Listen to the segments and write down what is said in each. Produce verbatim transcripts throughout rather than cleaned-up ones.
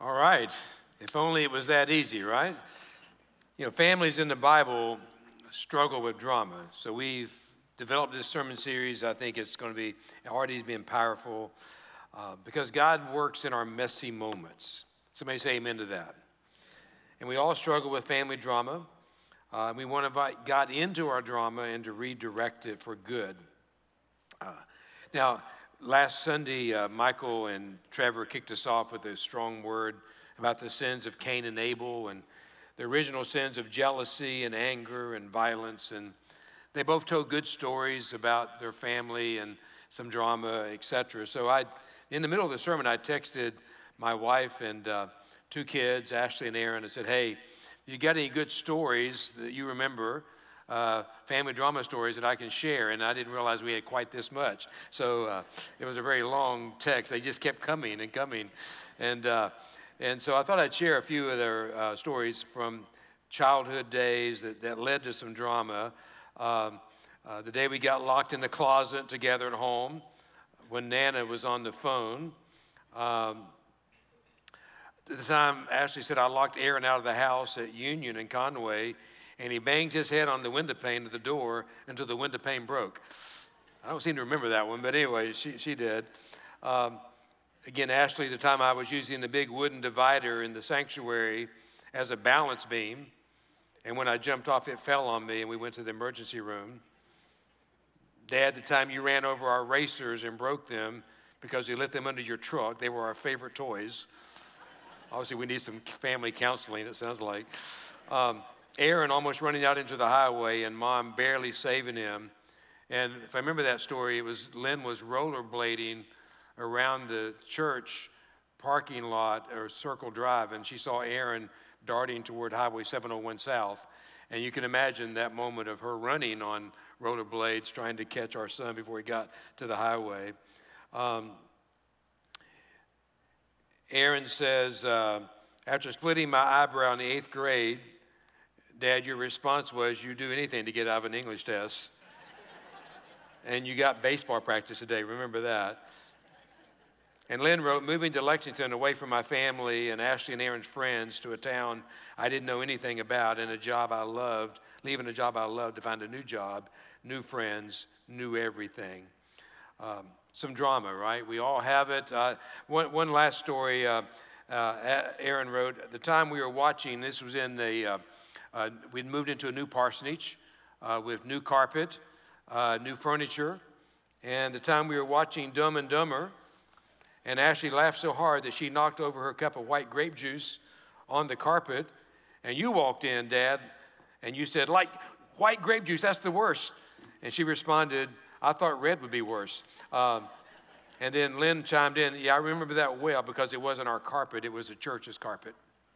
All right. If only it was that easy, right? You know, families in the Bible struggle with drama. So we've developed this sermon series. I think it's going to be already been powerful uh, because God works in our messy moments. Somebody say amen to that. And we all struggle with family drama. Uh, we want to invite God into our drama and to redirect it for good. Uh, now, last Sunday, uh, Michael and Trevor kicked us off with a strong word about the sins of Cain and Abel and the original sins of jealousy and anger and violence. And they both told good stories about their family and some drama, et cetera. So I, in the middle of the sermon, I texted my wife and uh, two kids, Ashley and Aaron, and said, hey, you got any good stories that you remember, uh, family drama stories that I can share? And I didn't realize we had quite this much. So uh, it was a very long text. They just kept coming and coming. And uh, and so I thought I'd share a few of their uh, stories from childhood days that, that led to some drama. Um, uh, the day we got locked in the closet together at home when Nana was on the phone. Um, At the time, Ashley said, I locked Aaron out of the house at Union in Conway, and he banged his head on the window pane of the door until the window pane broke. I don't seem to remember that one, but anyway, she, she did. Um, again, Ashley, the time I was using the big wooden divider in the sanctuary as a balance beam, and when I jumped off, it fell on me, and we went to the emergency room. Dad, the time you ran over our racers and broke them because you lit them under your truck. They were our favorite toys. Obviously, we need some family counseling, it sounds like. Um, Aaron almost running out into the highway and Mom barely saving him. And if I remember that story, it was Lynn was rollerblading around the church parking lot or Circle Drive, and she saw Aaron darting toward Highway seven oh one South. And you can imagine that moment of her running on rollerblades trying to catch our son before he got to the highway. Um, Aaron says, uh, after splitting my eyebrow in the eighth grade, Dad, your response was, you do anything to get out of an English test. And you got baseball practice today, remember that. And Lynn wrote, moving to Lexington away from my family and Ashley and Aaron's friends to a town I didn't know anything about and a job I loved, leaving a job I loved to find a new job, new friends, new everything. Um, Some drama, right? We all have it. Uh, one, one last story uh, uh, Aaron wrote. At the time we were watching, this was in the, uh, uh, we'd moved into a new parsonage uh, with new carpet, uh, new furniture. And the time we were watching Dumb and Dumber, and Ashley laughed so hard that she knocked over her cup of white grape juice on the carpet. And you walked in, Dad, and you said, like, white grape juice, that's the worst. And she responded, I thought red would be worse. Um, and then Lynn chimed in, yeah, I remember that well because it wasn't our carpet, it was the church's carpet.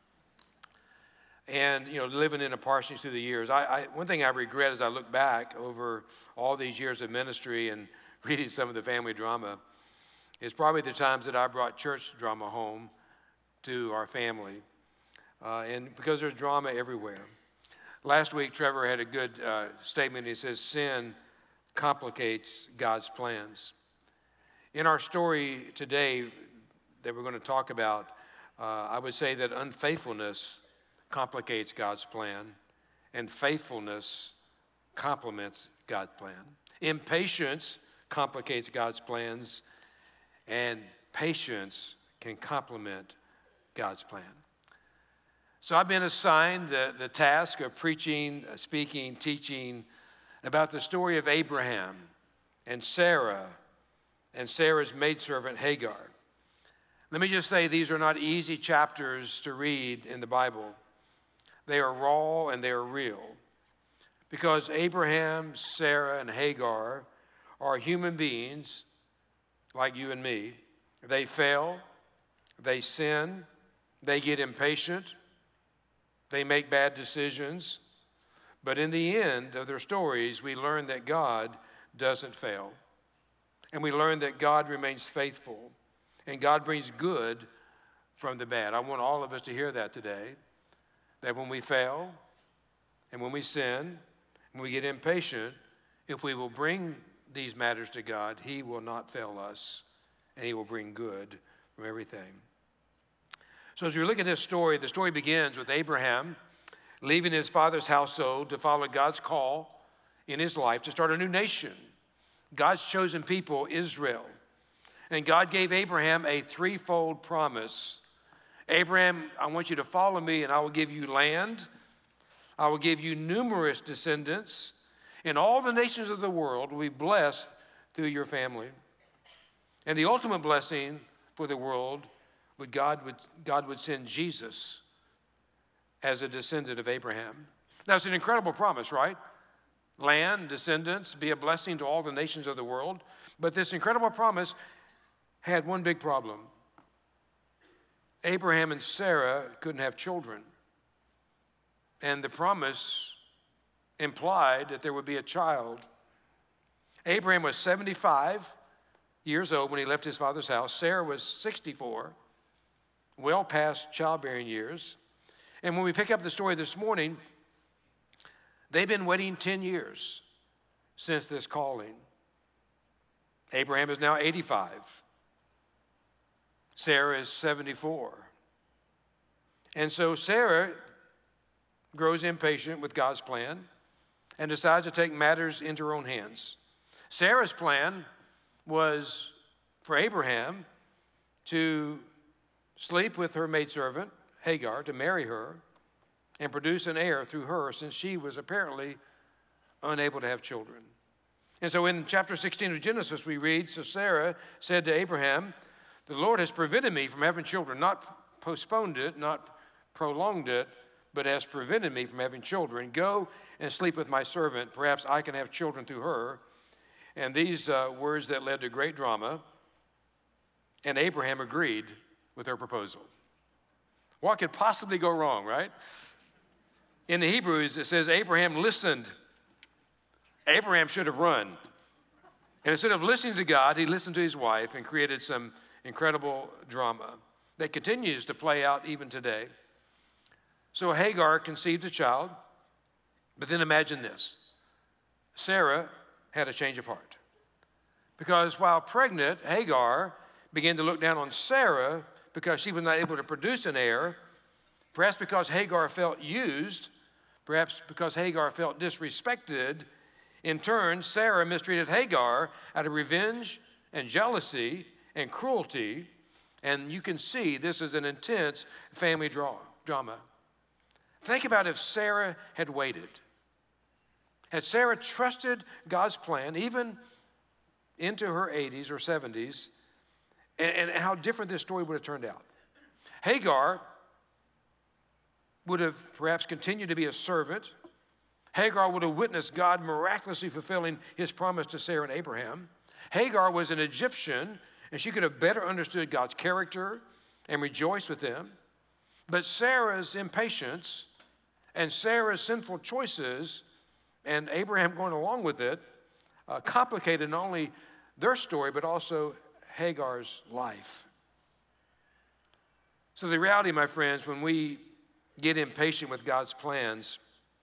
And, you know, living in a parsonage through the years, I, I, one thing I regret as I look back over all these years of ministry and reading some of the family drama is probably the times that I brought church drama home to our family. Uh, and because there's drama everywhere. Last week, Trevor had a good uh, statement. He says, sin complicates God's plans. In our story today that we're going to talk about, uh, I would say that unfaithfulness complicates God's plan, and faithfulness complements God's plan. Impatience complicates God's plans, and patience can complement God's plan. So I've been assigned the, the task of preaching, speaking, teaching about the story of Abraham and Sarah and Sarah's maidservant Hagar. Let me just say these are not easy chapters to read in the Bible. They are raw and they are real because Abraham, Sarah, and Hagar are human beings like you and me. They fail, they sin, they get impatient, they make bad decisions. But in the end of their stories, we learn that God doesn't fail. And we learn that God remains faithful. And God brings good from the bad. I want all of us to hear that today. That when we fail, and when we sin, when we get impatient, if we will bring these matters to God, He will not fail us. And He will bring good from everything. So as we look at this story, the story begins with Abraham leaving his father's household to follow God's call in his life to start a new nation, God's chosen people, Israel. And God gave Abraham a threefold promise. Abraham, I want you to follow me, and I will give you land. I will give you numerous descendants, and all the nations of the world will be blessed through your family. And the ultimate blessing for the world would God would God would send Jesus as a descendant of Abraham. Now, it's an incredible promise, right? Land, descendants, be a blessing to all the nations of the world. But this incredible promise had one big problem. Abraham and Sarah couldn't have children. And the promise implied that there would be a child. Abraham was seventy-five years old when he left his father's house. Sarah was sixty-four, well past childbearing years. And when we pick up the story this morning, they've been waiting ten years since this calling. Abraham is now eighty-five. Sarah is seventy-four. And so Sarah grows impatient with God's plan and decides to take matters into her own hands. Sarah's plan was for Abraham to sleep with her maidservant, Hagar, to marry her and produce an heir through her, since she was apparently unable to have children. And so in chapter sixteen of Genesis, we read, so Sarah said to Abraham, the Lord has prevented me from having children, not postponed it, not prolonged it, but has prevented me from having children. Go and sleep with my servant. Perhaps I can have children through her. And these uh, words that led to great drama. And Abraham agreed with her proposal. What could possibly go wrong, right? In the Hebrews, it says Abraham listened. Abraham should have run. And instead of listening to God, he listened to his wife and created some incredible drama that continues to play out even today. So Hagar conceived a child, but then imagine this. Sarah had a change of heart. Because while pregnant, Hagar began to look down on Sarah because she was not able to produce an heir, perhaps because Hagar felt used, perhaps because Hagar felt disrespected. In turn, Sarah mistreated Hagar out of revenge and jealousy and cruelty, and you can see this is an intense family draw, drama. Think about if Sarah had waited. Had Sarah trusted God's plan, even into her eighties or seventies, and, and how different this story would have turned out. Hagar would have perhaps continued to be a servant. Hagar would have witnessed God miraculously fulfilling his promise to Sarah and Abraham. Hagar was an Egyptian, and she could have better understood God's character and rejoiced with him. But Sarah's impatience and Sarah's sinful choices and Abraham going along with it uh, complicated not only their story, but also Hagar's life. So the reality, my friends, when we get impatient with God's plans,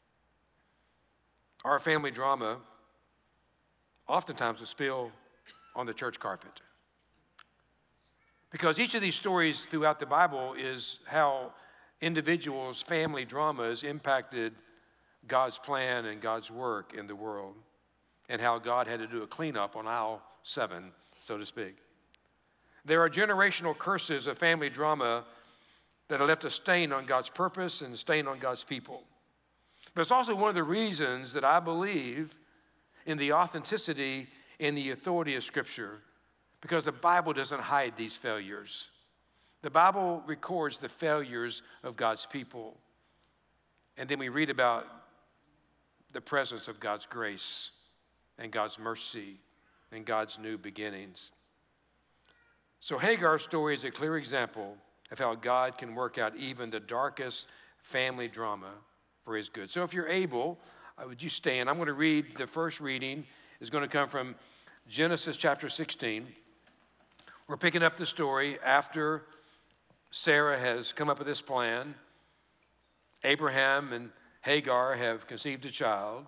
our family drama oftentimes will spill on the church carpet. Because each of these stories throughout the Bible is how individuals' family dramas impacted God's plan and God's work in the world, and how God had to do a cleanup on aisle seven, so to speak. There are generational curses of family drama that have left a stain on God's purpose and a stain on God's people. But it's also one of the reasons that I believe in the authenticity and the authority of Scripture, because the Bible doesn't hide these failures. The Bible records the failures of God's people. And then we read about the presence of God's grace and God's mercy and God's new beginnings. So Hagar's story is a clear example of how God can work out even the darkest family drama for his good. So if you're able, uh, would you stand? I'm going to read the first reading. It's going to come from Genesis chapter sixteen. We're picking up the story after Sarah has come up with this plan. Abraham and Hagar have conceived a child.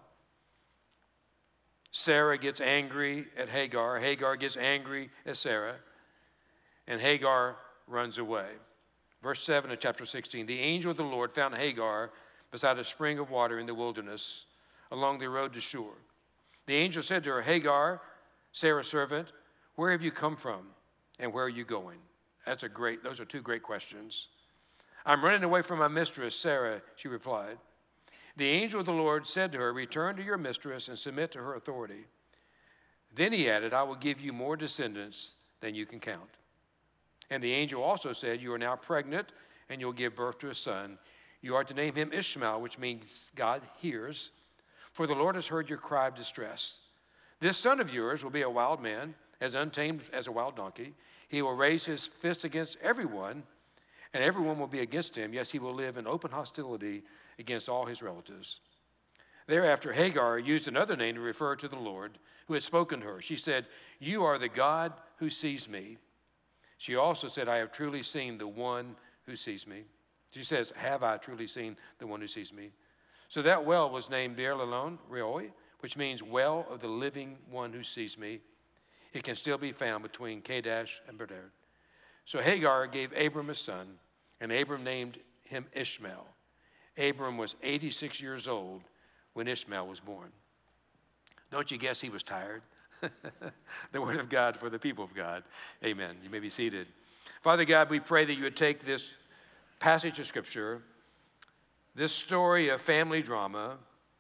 Sarah gets angry at Hagar. Hagar gets angry at Sarah. And Hagar runs away. Verse seven of chapter sixteen, the angel of the Lord found Hagar beside a spring of water in the wilderness along the road to Shur. The angel said to her, Hagar, Sarah's servant, where have you come from and where are you going? That's a great, those are two great questions. I'm running away from my mistress, Sarah, she replied. The angel of the Lord said to her, return to your mistress and submit to her authority. Then he added, I will give you more descendants than you can count. And the angel also said, you are now pregnant and you'll give birth to a son. You are to name him Ishmael, which means God hears. For the Lord has heard your cry of distress. This son of yours will be a wild man, as untamed as a wild donkey. He will raise his fist against everyone, and everyone will be against him. Yes, he will live in open hostility against all his relatives. Thereafter, Hagar used another name to refer to the Lord who had spoken to her. She said, you are the God who sees me. She also said, I have truly seen the one who sees me. She says, have I truly seen the one who sees me? So that well was named Beer-Lalon Roi, which means well of the living one who sees me. It can still be found between Kadesh and Bered. So Hagar gave Abram a son, and Abram named him Ishmael. Abram was eighty-six years old when Ishmael was born. Don't you guess he was tired? The word of God for the people of God. Amen. You may be seated. Father God, we pray that you would take this passage of Scripture, this story of family drama,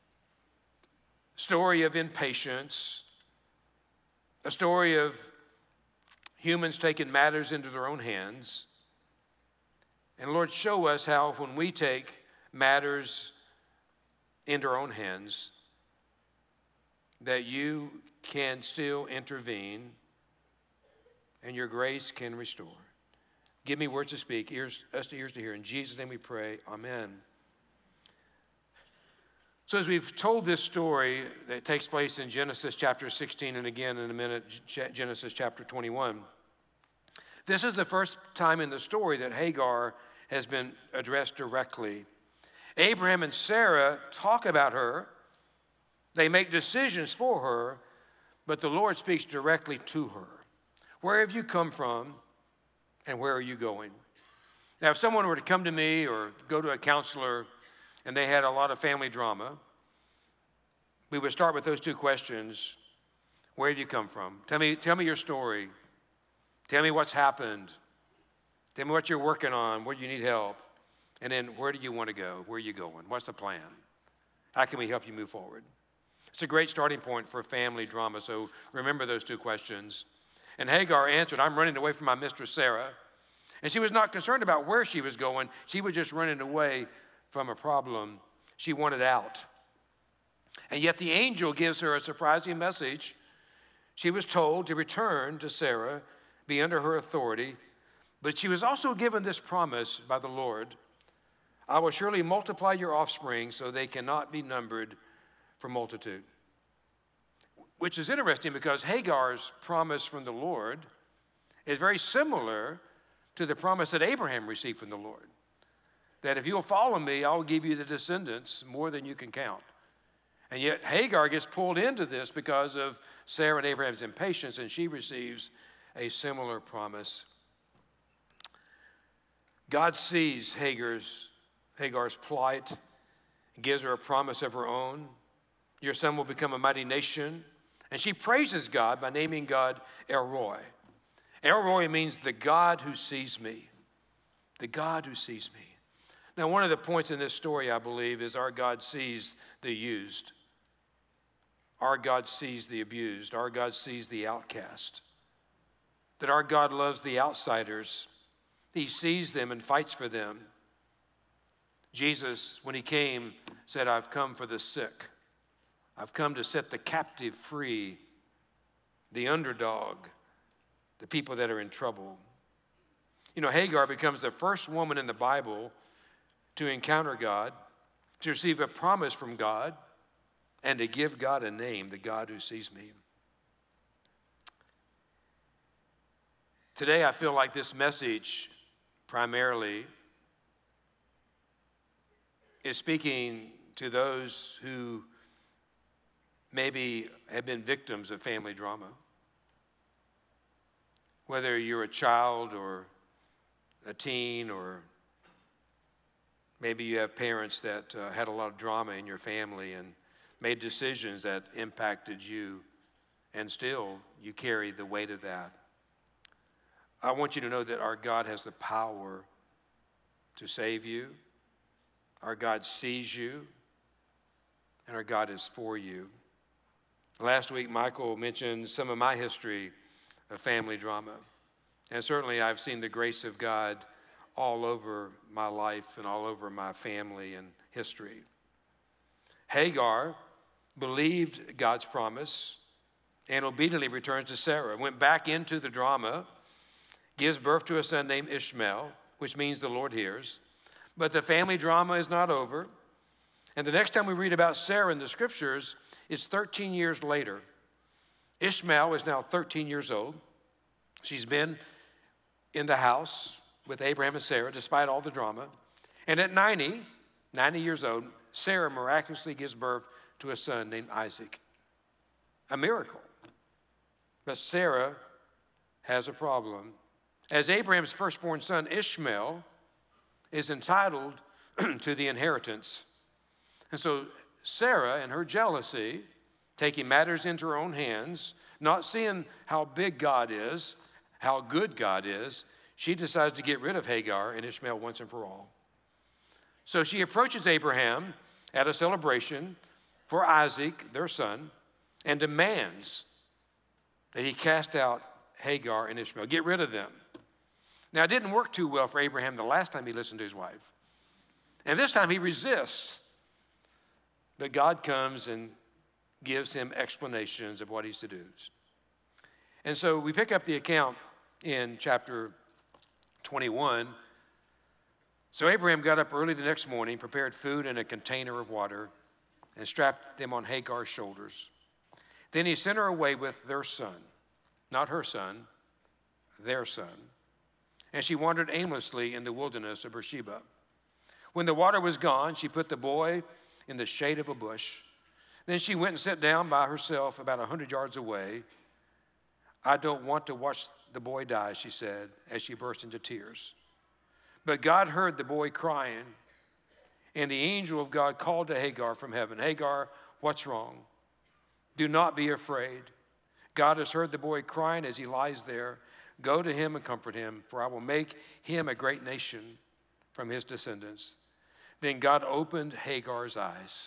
story of impatience, a story of humans taking matters into their own hands. And Lord, show us how when we take matters into our own hands, that you can still intervene and your grace can restore. Give me words to speak, ears, us to ears to hear. In Jesus' name we pray, amen. So as we've told this story that takes place in Genesis chapter sixteen, and again in a minute, Genesis chapter twenty-one, this is the first time in the story that Hagar has been addressed directly. Abraham and Sarah talk about her. They make decisions for her, but the Lord speaks directly to her. Where have you come from, and where are you going? Now, if someone were to come to me or go to a counselor and they had a lot of family drama, we would start with those two questions. Where have you come from? Tell me, tell me your story. Tell me what's happened. Tell me what you're working on, where you need help. And then where do you want to go? Where are you going? What's the plan? How can we help you move forward? It's a great starting point for family drama, so remember those two questions. And Hagar answered, I'm running away from my mistress Sarah. And she was not concerned about where she was going. She was just running away from a problem. She wanted out. And yet the angel gives her a surprising message. She was told to return to Sarah, be under her authority, but she was also given this promise by the Lord. I will surely multiply your offspring so they cannot be numbered for multitude. Which is interesting because Hagar's promise from the Lord is very similar to the promise that Abraham received from the Lord. That if you'll follow me, I'll give you the descendants more than you can count. And yet Hagar gets pulled into this because of Sarah and Abraham's impatience, and she receives a similar promise. God sees Hagar's, Hagar's plight and gives her a promise of her own. Your son will become a mighty nation. And she praises God by naming God El Roi. El Roi means the God who sees me. The God who sees me. Now, one of the points in this story, I believe, is our God sees the used. Our God sees the abused. Our God sees the outcast. That our God loves the outsiders. He sees them and fights for them. Jesus, when he came, said, I've come for the sick. I've come to set the captive free, the underdog, the people that are in trouble. You know, Hagar becomes the first woman in the Bible to encounter God, to receive a promise from God, and to give God a name, the God who sees me. Today, I feel like this message primarily is speaking to those who maybe have been victims of family drama. Whether you're a child or a teen or Maybe you have parents that uh, had a lot of drama in your family and made decisions that impacted you, and still you carry the weight of that. I want you to know that our God has the power to save you. Our God sees you, and our God is for you. Last week, Michael mentioned some of my history of family drama. And certainly I've seen the grace of God all over my life and all over my family and history. Hagar believed God's promise and obediently returns to Sarah, went back into the drama, gives birth to a son named Ishmael, which means the Lord hears. But the family drama is not over. And the next time we read about Sarah in the scriptures, it's thirteen years later. Ishmael is now thirteen years old. She's been in the house with Abraham and Sarah despite all the drama. And at ninety, ninety years old, Sarah miraculously gives birth to a son named Isaac. A miracle. But Sarah has a problem. As Abraham's firstborn son, Ishmael, is entitled to the inheritance. And so Sarah, in her jealousy, taking matters into her own hands, not seeing how big God is, how good God is, she decides to get rid of Hagar and Ishmael once and for all. So she approaches Abraham at a celebration for Isaac, their son, and demands that he cast out Hagar and Ishmael, get rid of them. Now, it didn't work too well for Abraham the last time he listened to his wife. And this time he resists. But God comes and gives him explanations of what he's to do. And so we pick up the account in chapter twenty-one. So Abraham got up early the next morning, prepared food and a container of water, and strapped them on Hagar's shoulders. Then he sent her away with their son, not her son, their son. And she wandered aimlessly in the wilderness of Beersheba. When the water was gone, she put the boy in the shade of a bush. Then she went and sat down by herself about a hundred yards away. I don't want to watch the boy die, she said, as she burst into tears. But God heard the boy crying, and the angel of God called to Hagar from heaven, Hagar, what's wrong? Do not be afraid. God has heard the boy crying as he lies there. Go to him and comfort him, for I will make him a great nation from his descendants. Then God opened Hagar's eyes.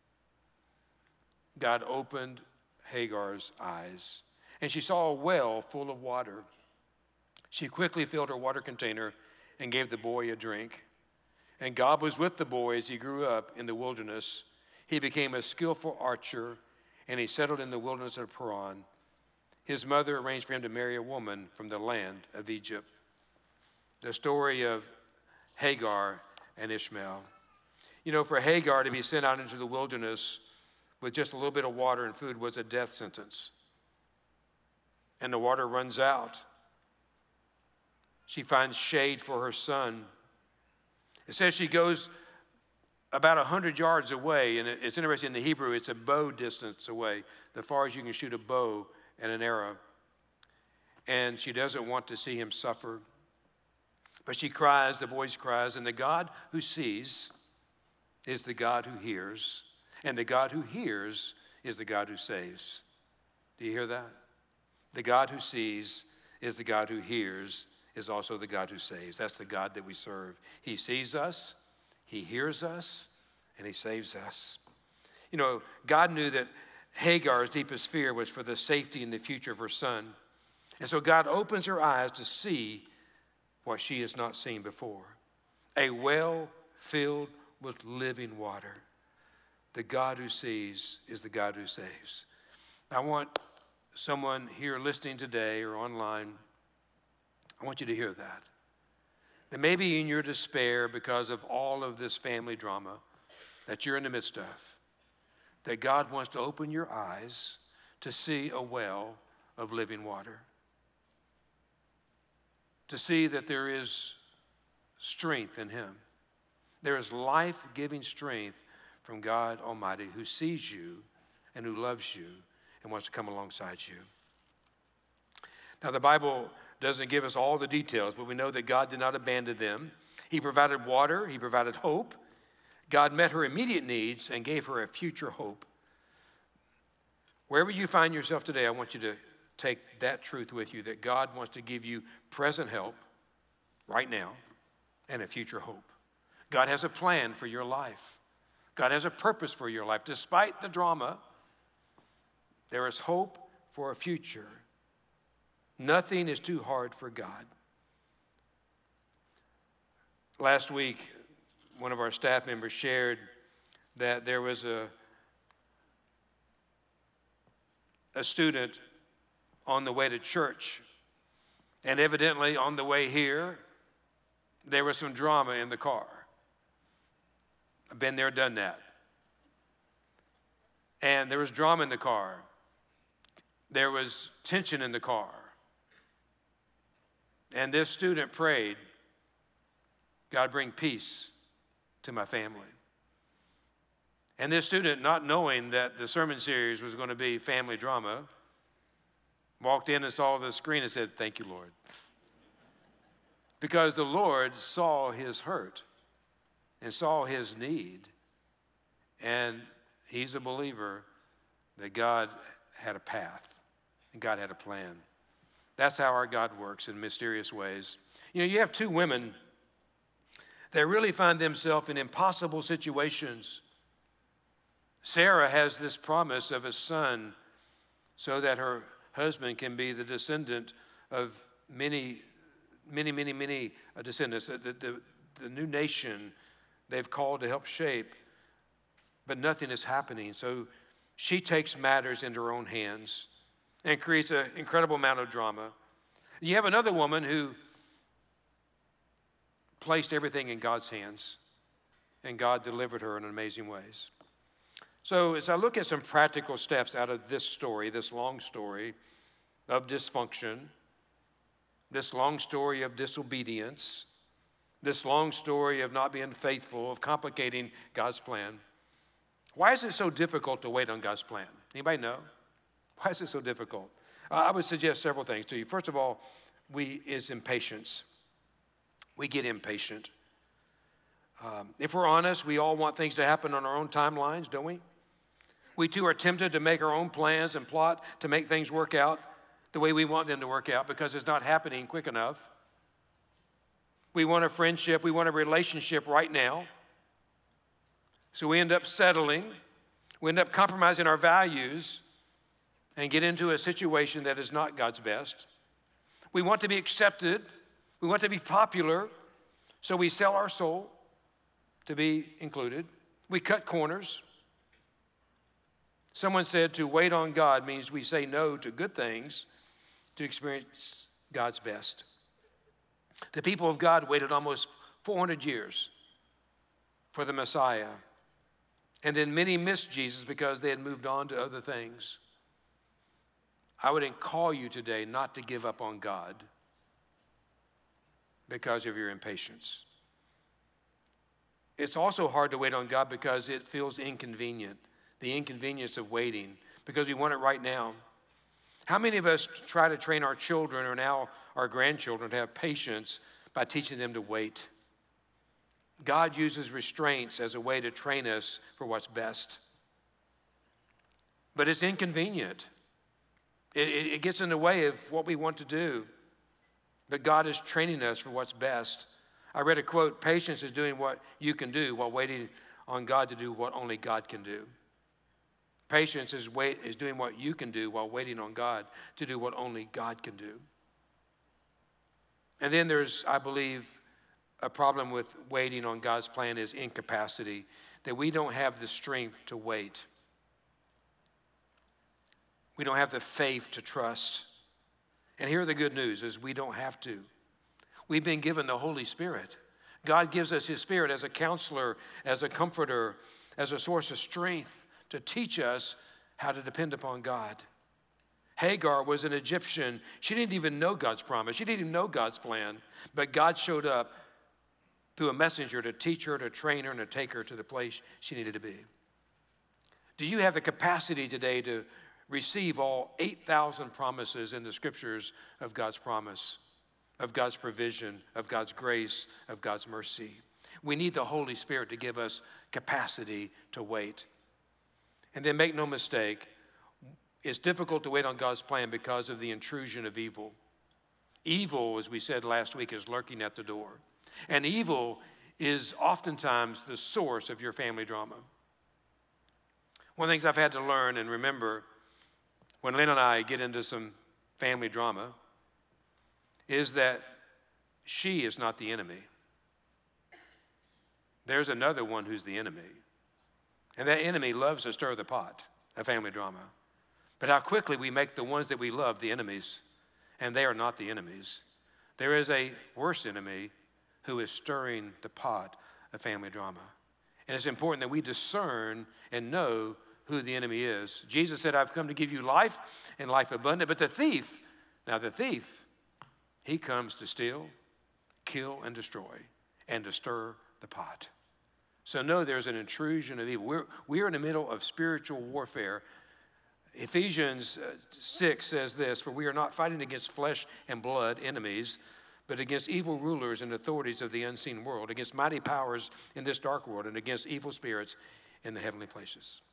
God opened Hagar's eyes, and she saw a well full of water. She quickly filled her water container and gave the boy a drink. And God was with the boy as he grew up in the wilderness. He became a skillful archer, and he settled in the wilderness of Paran. His mother arranged for him to marry a woman from the land of Egypt. The story of Hagar and Ishmael. You know, for Hagar to be sent out into the wilderness with just a little bit of water and food was a death sentence. And the water runs out. She finds shade for her son. It says she goes about a hundred yards away, and it's interesting in the Hebrew, it's a bow distance away, the far as you can shoot a bow and an arrow. And she doesn't want to see him suffer. But she cries, the boy cries, and the God who sees is the God who hears, and the God who hears is the God who saves. Do you hear that? The God who sees is the God who hears, is also the God who saves. That's the God that we serve. He sees us, he hears us, and he saves us. You know, God knew that Hagar's deepest fear was for the safety and the future of her son. And so God opens her eyes to see what she has not seen before. A well filled with living water. The God who sees is the God who saves. I want someone here listening today or online, I want you to hear that. That maybe in your despair because of all of this family drama that you're in the midst of, that God wants to open your eyes to see a well of living water. To see that there is strength in him. There is life-giving strength from God Almighty who sees you and who loves you and wants to come alongside you. Now the Bible doesn't give us all the details, but we know that God did not abandon them. He provided water, he provided hope. God met her immediate needs and gave her a future hope. Wherever you find yourself today, I want you to take that truth with you, that God wants to give you present help right now and a future hope. God has a plan for your life. God has a purpose for your life. Despite the drama, there is hope for a future. Nothing is too hard for God. Last week, one of our staff members shared that there was a, a student on the way to church, and evidently on the way here, there was some drama in the car. I've been there, done that. And there was drama in the car. There was tension in the car. And this student prayed, God, bring peace to my family. And this student, not knowing that the sermon series was going to be family drama, walked in and saw the screen and said, thank you, Lord. Because the Lord saw his hurt and saw his need. And he's a believer that God had a path and God had a plan. That's how our God works in mysterious ways. You know, you have two women that really find themselves in impossible situations. Sarah has this promise of a son so that her husband can be the descendant of many, many, many, many descendants. The, the, the new nation they've called to help shape, but nothing is happening. So she takes matters into her own hands and creates an incredible amount of drama. You have another woman who placed everything in God's hands, and God delivered her in amazing ways. So as I look at some practical steps out of this story, this long story of dysfunction, this long story of disobedience, this long story of not being faithful, of complicating God's plan, why is it so difficult to wait on God's plan? Anybody know? Why is it so difficult? Uh, I would suggest several things to you. First of all, we is impatience. We get impatient. Um, if we're honest, we all want things to happen on our own timelines, don't we? We too are tempted to make our own plans and plot to make things work out the way we want them to work out because it's not happening quick enough. We want a friendship, we want a relationship right now. So we end up settling, we end up compromising our values and get into a situation that is not God's best. We want to be accepted, we want to be popular, so we sell our soul to be included. We cut corners. Someone said to wait on God means we say no to good things to experience God's best. The people of God waited almost four hundred years for the Messiah. And then many missed Jesus because they had moved on to other things. I would call you today not to give up on God because of your impatience. It's also hard to wait on God because it feels inconvenient, the inconvenience of waiting, because we want it right now. How many of us try to train our children or now our grandchildren to have patience by teaching them to wait? God uses restraints as a way to train us for what's best. But it's inconvenient. It, it, it gets in the way of what we want to do. But God is training us for what's best. I read a quote, patience is doing what you can do while waiting on God to do what only God can do. Patience is, wait, is doing what you can do while waiting on God to do what only God can do. And then there's, I believe, a problem with waiting on God's plan is incapacity, that we don't have the strength to wait. We don't have the faith to trust. And here are the good news is we don't have to. We've been given the Holy Spirit. God gives us his Spirit as a counselor, as a comforter, as a source of strength to teach us how to depend upon God. Hagar was an Egyptian. She didn't even know God's promise. She didn't even know God's plan. But God showed up through a messenger to teach her, to train her, and to take her to the place she needed to be. Do you have the capacity today to receive all eight thousand promises in the scriptures of God's promise? of God's provision, of God's grace, of God's mercy. We need the Holy Spirit to give us capacity to wait. And then make no mistake, it's difficult to wait on God's plan because of the intrusion of evil. Evil, as we said last week, is lurking at the door. And evil is oftentimes the source of your family drama. One of the things I've had to learn and remember when Lynn and I get into some family drama is that she is not the enemy. There's another one who's the enemy. And that enemy loves to stir the pot of family drama. But how quickly we make the ones that we love the enemies, and they are not the enemies. There is a worse enemy who is stirring the pot of family drama. And it's important that we discern and know who the enemy is. Jesus said, I've come to give you life and life abundant. But the thief, now the thief, he comes to steal, kill, and destroy, and to stir the pot. So know there's an intrusion of evil. We're, we're in the middle of spiritual warfare. Ephesians six says this, for we are not fighting against flesh and blood enemies, but against evil rulers and authorities of the unseen world, against mighty powers in this dark world, and against evil spirits in the heavenly places.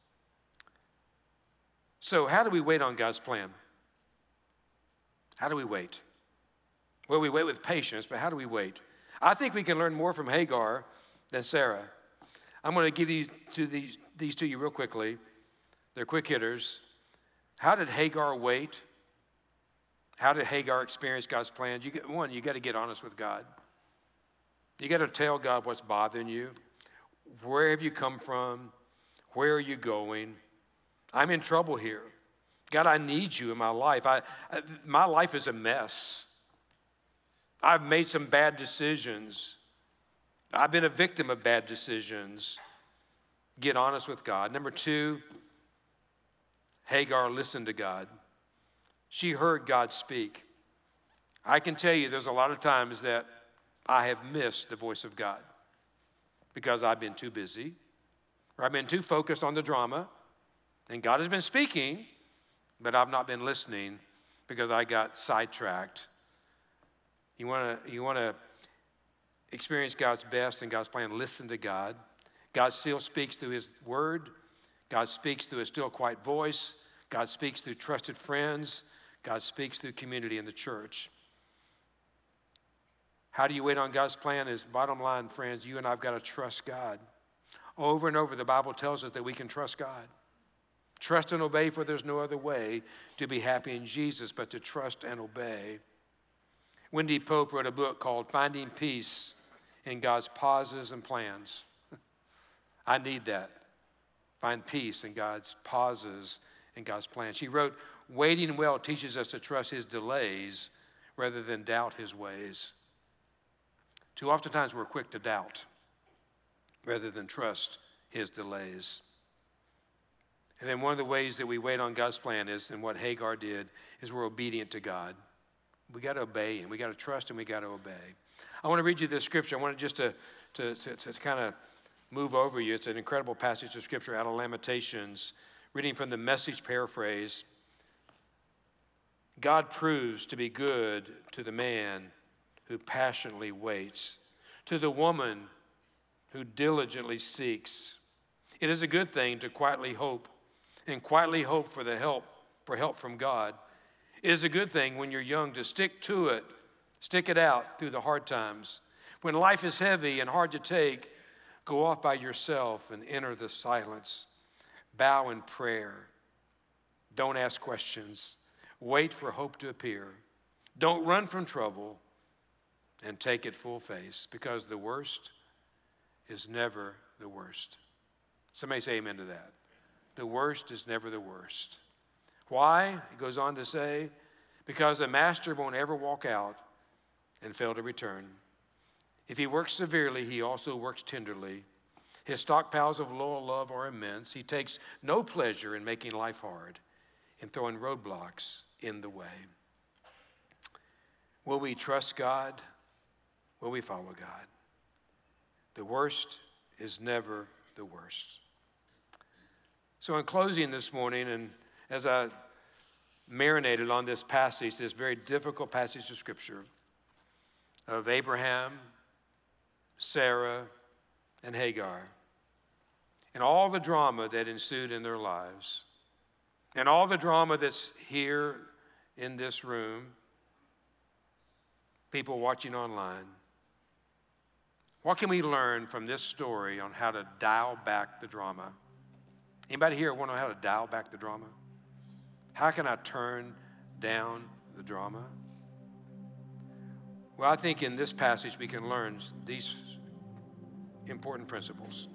So how do we wait on God's plan? How do we wait? Well, we wait with patience, but how do we wait? I think we can learn more from Hagar than Sarah. I'm going to give these to these, these to you real quickly. They're quick hitters. How did Hagar wait? How did Hagar experience God's plans? You get, one, you got to get honest with God. You got to tell God what's bothering you. Where have you come from? Where are you going? I'm in trouble here. God, I need you in my life. I, I, my life is a mess. I've made some bad decisions. I've been a victim of bad decisions. Get honest with God. Number two, Hagar listened to God. She heard God speak. I can tell you there's a lot of times that I have missed the voice of God because I've been too busy or I've been too focused on the drama, and God has been speaking, but I've not been listening because I got sidetracked. You want to you want to experience God's best and God's plan, listen to God. God still speaks through his word. God speaks through a still quiet voice. God speaks through trusted friends. God speaks through community in the church. How do you wait on God's plan? Is bottom line, friends, you and I've got to trust God. Over and over, the Bible tells us that we can trust God. Trust and obey, for there's no other way to be happy in Jesus but to trust and obey. Wendy Pope wrote a book called Finding Peace in God's Pauses and Plans. I need that. Find peace in God's pauses and God's plans. She wrote, waiting well teaches us to trust his delays rather than doubt his ways. Too oftentimes we're quick to doubt rather than trust his delays. And then one of the ways that we wait on God's plan is, and what Hagar did, is we're obedient to God. We got to obey him. We got to trust him. We got to obey. I want to read you this scripture. I want just to, to, to, to kind of move over you. It's an incredible passage of scripture out of Lamentations, reading from the Message paraphrase. God proves to be good to the man who passionately waits, to the woman who diligently seeks. It is a good thing to quietly hope and quietly hope for the help, for help from God. It is a good thing when you're young to stick to it, stick it out through the hard times. When life is heavy and hard to take, go off by yourself and enter the silence. Bow in prayer. Don't ask questions. Wait for hope to appear. Don't run from trouble and take it full face, because the worst is never the worst. Somebody say amen to that. The worst is never the worst. Why? He goes on to say, because the master won't ever walk out and fail to return. If he works severely, he also works tenderly. His stockpiles of loyal love are immense. He takes no pleasure in making life hard and throwing roadblocks in the way. Will we trust God? Will we follow God? The worst is never the worst. So in closing this morning, and as I marinated on this passage, this very difficult passage of Scripture, of Abraham, Sarah, and Hagar, and all the drama that ensued in their lives, and all the drama that's here in this room, people watching online. What can we learn from this story on how to dial back the drama? Anybody here want to know how to dial back the drama? How can I turn down the drama? Well, I think in this passage we can learn these important principles.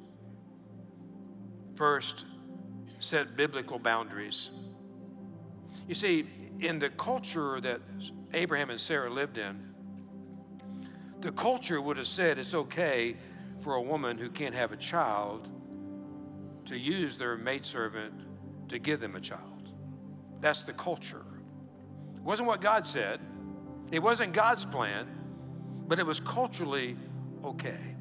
First, set biblical boundaries. You see, in the culture that Abraham and Sarah lived in, the culture would have said it's okay for a woman who can't have a child to use their maidservant to give them a child. That's the culture. It wasn't what God said. It wasn't God's plan, but it was culturally okay.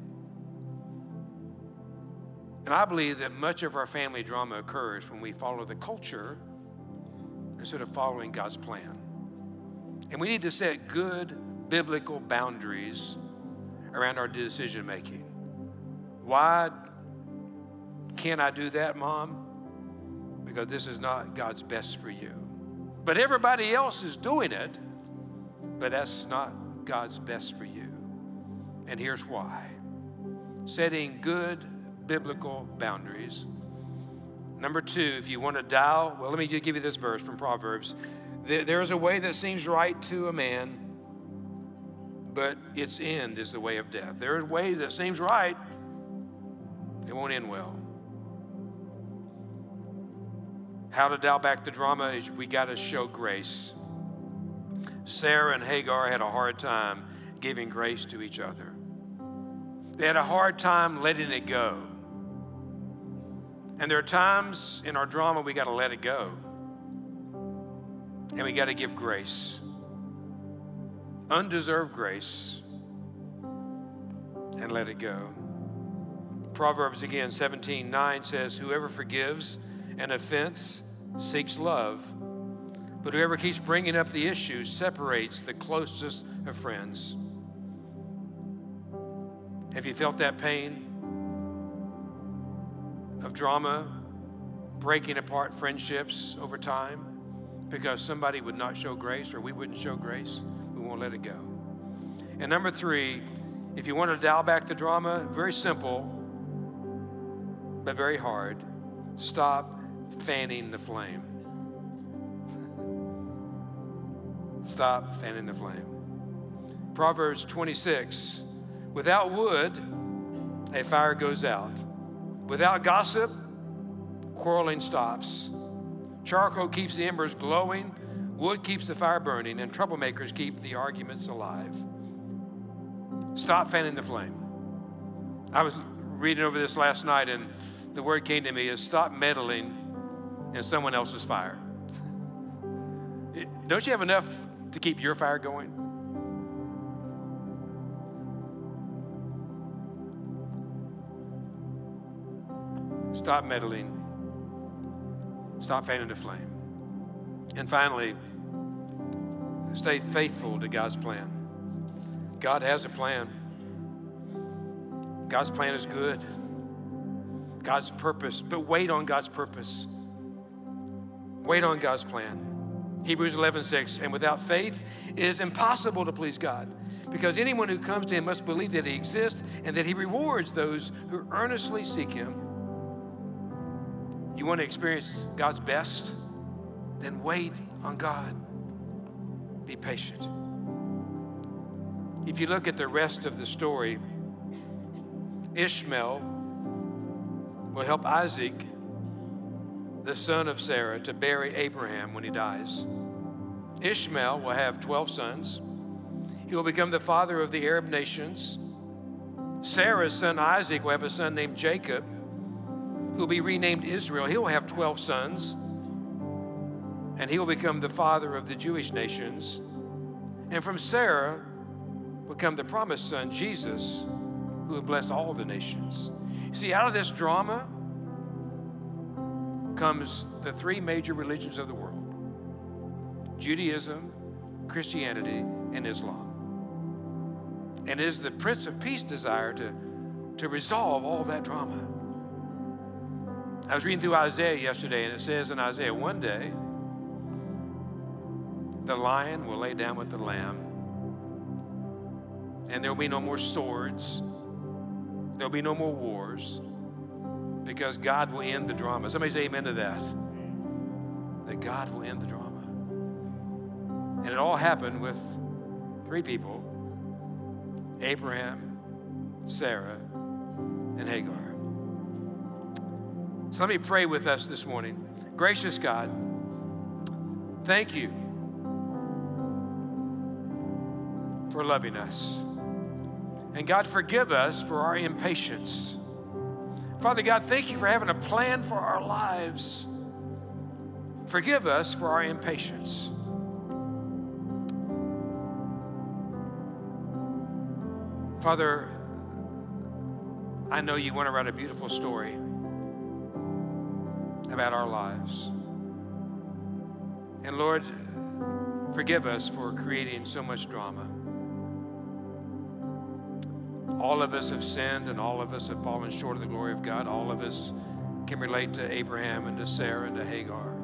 And I believe that much of our family drama occurs when we follow the culture instead of following God's plan. And we need to set good biblical boundaries around our decision making. Why can't I do that, Mom? Because this is not God's best for you. But everybody else is doing it, but that's not God's best for you. And here's why. Setting good biblical boundaries. Number two, if you want to dial, well, let me just give you this verse from Proverbs. There, there is a way that seems right to a man, but its end is the way of death. There is a way that seems right, it won't end well. How to dial back the drama is we got to show grace. Sarah and Hagar had a hard time giving grace to each other. They had a hard time letting it go. And there are times in our drama we got to let it go. And we got to give grace. Undeserved grace. And let it go. Proverbs again, seventeen nine says, whoever forgives an offense seeks love, but whoever keeps bringing up the issue separates the closest of friends. Have you felt that pain of drama, breaking apart friendships over time because somebody would not show grace or we wouldn't show grace? We won't let it go. And number three, if you want to dial back the drama, very simple, but very hard. Stop fanning the flame. Stop fanning the flame. Proverbs twenty-six, without wood, a fire goes out. Without gossip, quarreling stops. Charcoal keeps the embers glowing, wood keeps the fire burning, and troublemakers keep the arguments alive. Stop fanning the flame. I was reading over this last night, and the word came to me is stop meddling in someone else's fire. Don't you have enough to keep your fire going? Stop meddling. Stop fanning the flame. And finally, stay faithful to God's plan. God has a plan. God's plan is good. God's purpose, but wait on God's purpose. Wait on God's plan. Hebrews eleven six, and without faith it is impossible to please God, because anyone who comes to him must believe that he exists and that he rewards those who earnestly seek him. You want to experience God's best? Then wait on God. Be patient. If you look at the rest of the story, Ishmael will help Isaac, the son of Sarah, to bury Abraham when he dies. Ishmael will have twelve sons. He will become the father of the Arab nations. Sarah's son Isaac will have a son named Jacob, who will be renamed Israel. He will have twelve sons, and he will become the father of the Jewish nations. And from Sarah will come the promised son, Jesus, who will bless all the nations. You see, out of this drama comes the three major religions of the world: Judaism, Christianity, and Islam. And it is the Prince of Peace desire to, to resolve all that drama. I was reading through Isaiah yesterday, and it says in Isaiah, one day, the lion will lay down with the lamb, and there will be no more swords. There will be no more wars, because God will end the drama. Somebody say amen to that. That God will end the drama. And it all happened with three people, Abraham, Sarah, and Hagar. So let me pray with us this morning. Gracious God, thank you for loving us. And God, forgive us for our impatience. Father God, thank you for having a plan for our lives. Forgive us for our impatience. Father, I know you want to write a beautiful story about our lives. And Lord, forgive us for creating so much drama. All of us have sinned, and all of us have fallen short of the glory of God. All of us can relate to Abraham and to Sarah and to Hagar,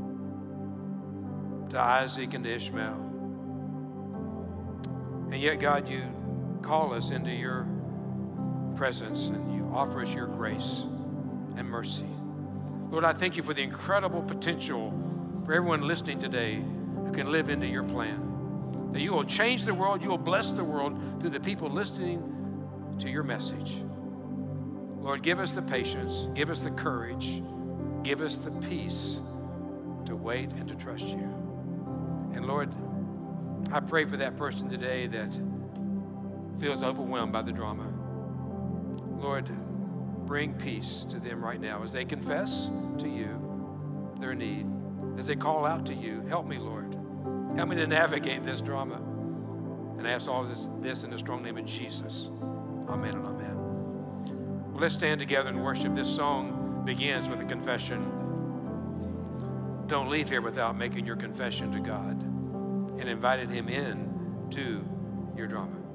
to Isaac and to Ishmael. And yet, God, you call us into your presence, and you offer us your grace and mercy. Lord, I thank you for the incredible potential for everyone listening today who can live into your plan. That you will change the world, you will bless the world through the people listening to your message. Lord, give us the patience, give us the courage, give us the peace to wait and to trust you. And Lord, I pray for that person today that feels overwhelmed by the drama. Lord, bring peace to them right now as they confess to you their need, as they call out to you. Help me, Lord. Help me to navigate this drama. And I ask all this, this in the strong name of Jesus. Amen and amen. Well, let's stand together and worship. This song begins with a confession. Don't leave here without making your confession to God and inviting him in to your drama.